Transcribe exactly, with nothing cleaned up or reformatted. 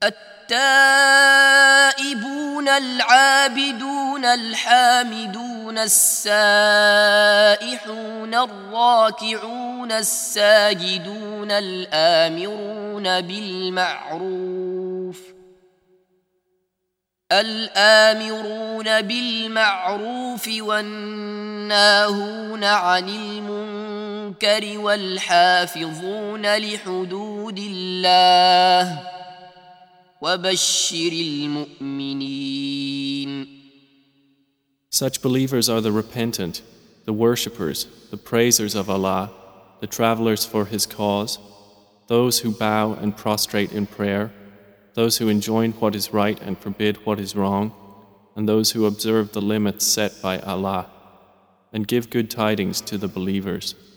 التائبون العابدون الحامدون السائحون الراكعون الساجدون الآمرون بالمعروف الآمرون بالمعروف والناهون عن المنكر والحافظون لحدود الله وبشر المؤمنين. Such believers are the repentant, the worshippers, the praisers of Allah, the travelers for His cause, those who bow and prostrate in prayer, those who enjoin what is right and forbid what is wrong, and those who observe the limits set by Allah, and give good tidings to the believers.